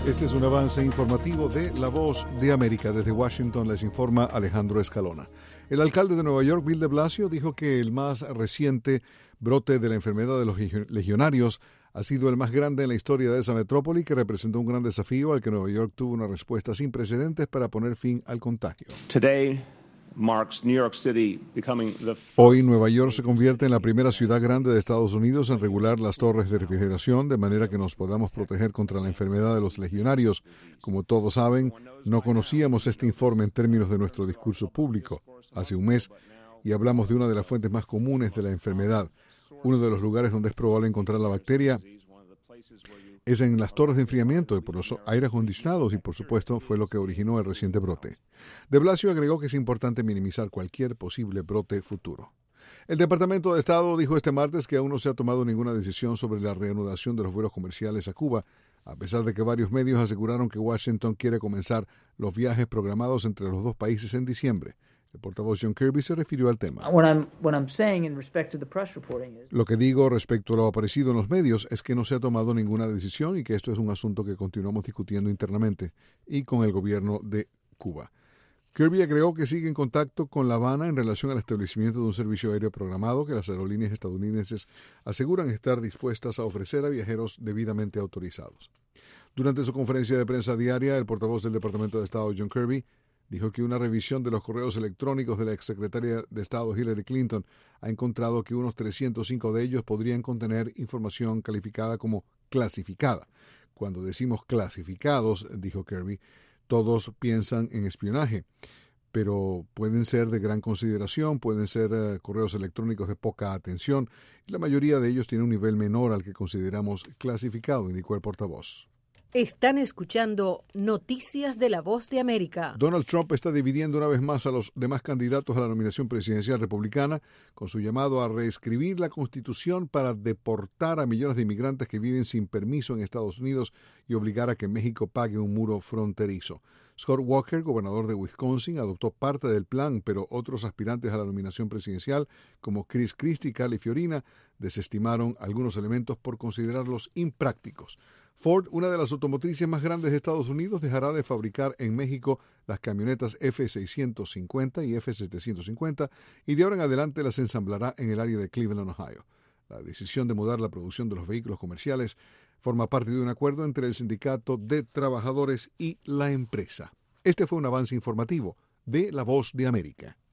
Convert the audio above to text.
Este es un avance informativo de La Voz de América. Desde Washington les informa Alejandro Escalona. El alcalde de Nueva York, Bill de Blasio, dijo que el más reciente brote de la enfermedad de los legionarios ha sido el más grande en la historia de esa metrópoli, que representó un gran desafío al que Nueva York tuvo una respuesta sin precedentes para poner fin al contagio. Hoy, Nueva York se convierte en la primera ciudad grande de Estados Unidos en regular las torres de refrigeración de manera que nos podamos proteger contra la enfermedad de los legionarios. Como todos saben, no conocíamos este informe en términos de nuestro discurso público hace un mes y hablamos de una de las fuentes más comunes de la enfermedad. Uno de los lugares donde es probable encontrar la bacteria es en las torres de enfriamiento y por los aires acondicionados y, por supuesto, fue lo que originó el reciente brote. De Blasio agregó que es importante minimizar cualquier posible brote futuro. El Departamento de Estado dijo este martes que aún no se ha tomado ninguna decisión sobre la reanudación de los vuelos comerciales a Cuba, a pesar de que varios medios aseguraron que Washington quiere comenzar los viajes programados entre los dos países en diciembre. El portavoz John Kirby se refirió al tema. Lo que digo respecto a lo aparecido en los medios es que no se ha tomado ninguna decisión y que esto es un asunto que continuamos discutiendo internamente y con el gobierno de Cuba. Kirby agregó que sigue en contacto con La Habana en relación al establecimiento de un servicio aéreo programado que las aerolíneas estadounidenses aseguran estar dispuestas a ofrecer a viajeros debidamente autorizados. Durante su conferencia de prensa diaria, el portavoz del Departamento de Estado, John Kirby, dijo que una revisión de los correos electrónicos de la exsecretaria de Estado Hillary Clinton ha encontrado que unos 305 de ellos podrían contener información calificada como clasificada. Cuando decimos clasificados, dijo Kirby, todos piensan en espionaje, pero pueden ser de gran consideración, pueden ser correos electrónicos de poca atención, y la mayoría de ellos tiene un nivel menor al que consideramos clasificado, indicó el portavoz. Están escuchando Noticias de La Voz de América. Donald Trump está dividiendo una vez más a los demás candidatos a la nominación presidencial republicana con su llamado a reescribir la Constitución para deportar a millones de inmigrantes que viven sin permiso en Estados Unidos y obligar a que México pague un muro fronterizo. Scott Walker, gobernador de Wisconsin, adoptó parte del plan, pero otros aspirantes a la nominación presidencial, como Chris Christie y Carly Fiorina, desestimaron algunos elementos por considerarlos imprácticos. Ford, una de las automotrices más grandes de Estados Unidos, dejará de fabricar en México las camionetas F-650 y F-750 y de ahora en adelante las ensamblará en el área de Cleveland, Ohio. La decisión de mudar la producción de los vehículos comerciales forma parte de un acuerdo entre el Sindicato de Trabajadores y la empresa. Este fue un avance informativo de La Voz de América.